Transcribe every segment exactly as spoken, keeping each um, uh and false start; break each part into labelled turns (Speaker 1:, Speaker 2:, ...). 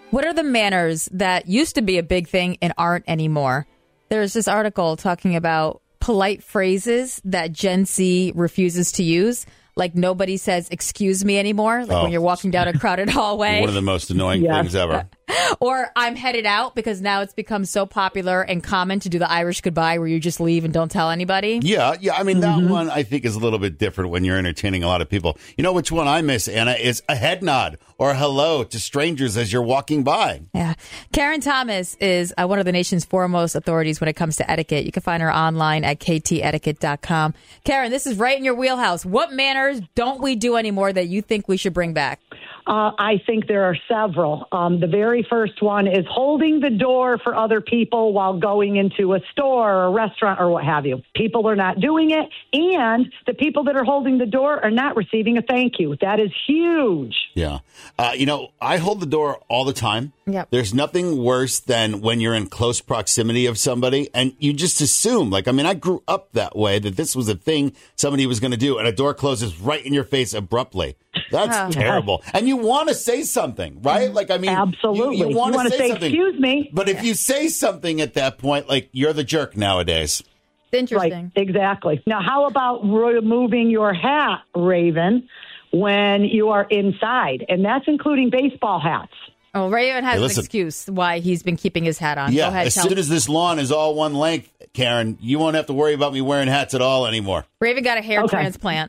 Speaker 1: What are the manners that used to be a big thing and aren't anymore? There's this article talking about polite phrases that Gen Z refuses to use. Like nobody says, excuse me anymore. Like
Speaker 2: oh.
Speaker 1: when you're walking down a crowded hallway.
Speaker 2: One of the most annoying
Speaker 3: yes.
Speaker 2: things ever.
Speaker 1: Or I'm headed out, because now it's become so popular and common to do the Irish goodbye where you just leave and don't tell anybody.
Speaker 2: Yeah, yeah. I mean, that
Speaker 3: Mm-hmm.
Speaker 2: one I think is a little bit different when you're entertaining a lot of people. You know which one I miss, Anna, is a head nod or a hello to strangers as you're walking by.
Speaker 1: Yeah. Karen Thomas is uh, one of the nation's foremost authorities when it comes to etiquette. You can find her online at k t etiquette dot com. Karen, this is right in your wheelhouse. What manners don't we do anymore that you think we should bring back?
Speaker 3: Uh, I think there are several. Um, the very first one is holding the door for other people while going into a store or a restaurant or what have you. People are not doing it, and the people that are holding the door are not receiving a thank you. That is huge.
Speaker 2: Yeah. Uh, you know, I hold the door all the time.
Speaker 1: Yep.
Speaker 2: There's nothing worse than when you're in close proximity of somebody and you just assume, like, I mean, I grew up that way, that this was a thing somebody was going to do, and a door closes right in your face abruptly. That's
Speaker 1: Oh.
Speaker 2: terrible. And you want to say something, right? Like, I mean,
Speaker 3: Absolutely.
Speaker 2: you, you want to say,
Speaker 3: say,
Speaker 2: something.
Speaker 3: excuse me.
Speaker 2: But if you say something at that point, like, you're the jerk nowadays.
Speaker 1: Interesting.
Speaker 3: Right, exactly. Now, how about removing your hat, Raven, when you are inside? And that's including baseball hats.
Speaker 1: Oh, Raven has
Speaker 2: Hey,
Speaker 1: an
Speaker 2: listen.
Speaker 1: excuse why he's been keeping his hat on. Go
Speaker 2: Yeah,
Speaker 1: ahead,
Speaker 2: as
Speaker 1: tell
Speaker 2: soon as this lawn is all one length, Karen, you won't have to worry about me wearing hats at all anymore.
Speaker 1: Raven got a hair
Speaker 3: Okay.
Speaker 1: transplant.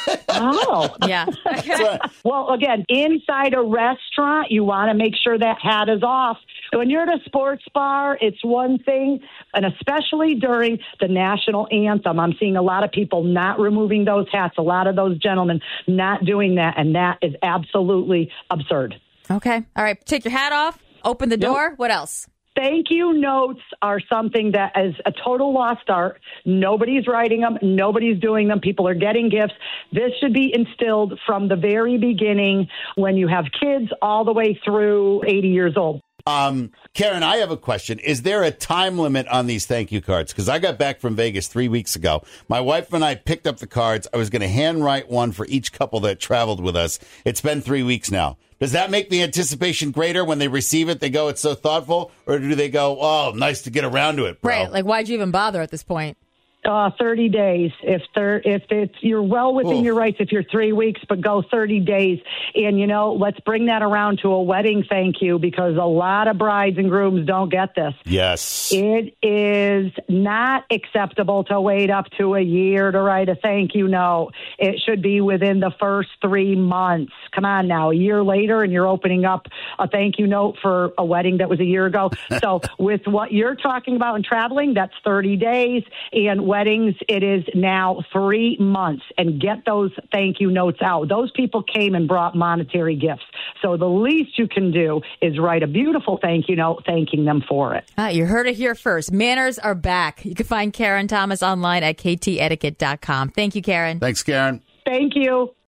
Speaker 3: Oh.
Speaker 1: Yeah.
Speaker 3: Well, again, inside a restaurant, you want to make sure that hat is off. When you're at a sports bar, it's one thing, and especially during the national anthem, I'm seeing a lot of people not removing those hats, a lot of those gentlemen not doing that, and that is absolutely absurd.
Speaker 1: Okay. All right. Take your hat off. Open the door. What else?
Speaker 3: Thank you notes are something that is a total lost art. Nobody's writing them. Nobody's doing them. People are getting gifts. This should be instilled from the very beginning when you have kids all the way through eighty years old.
Speaker 2: Um, Karen, I have a question. Is there a time limit on these thank you cards? Because I got back from Vegas three weeks ago. My wife and I picked up the cards. I was going to handwrite one for each couple that traveled with us. It's been three weeks now. Does that make the anticipation greater when they receive it? They go, it's so thoughtful? Or do they go, oh, nice to get around to it, bro?
Speaker 1: Right. Like, why'd you even bother at this point?
Speaker 3: Uh, thirty days. If there, if it's you're well within
Speaker 2: Oof.
Speaker 3: your rights. If you're three weeks, but go thirty days. And you know, let's bring that around to a wedding thank you, because a lot of brides and grooms don't get this.
Speaker 2: Yes.
Speaker 3: It is not acceptable to wait up to a year to write a thank you note. It should be within the first three months. Come on now, a year later, and you're opening up a thank you note for a wedding that was a year ago. So with what you're talking about in traveling, that's thirty days. And weddings, it is now three months. And get those thank you notes out. Those people came and brought monetary gifts. So the least you can do is write a beautiful thank you note thanking them for it.
Speaker 1: Ah, you heard it here first. Manners are back. You can find Karen Thomas online at k t etiquette dot com. Thank you, Karen.
Speaker 2: Thanks, Karen.
Speaker 3: Thank you.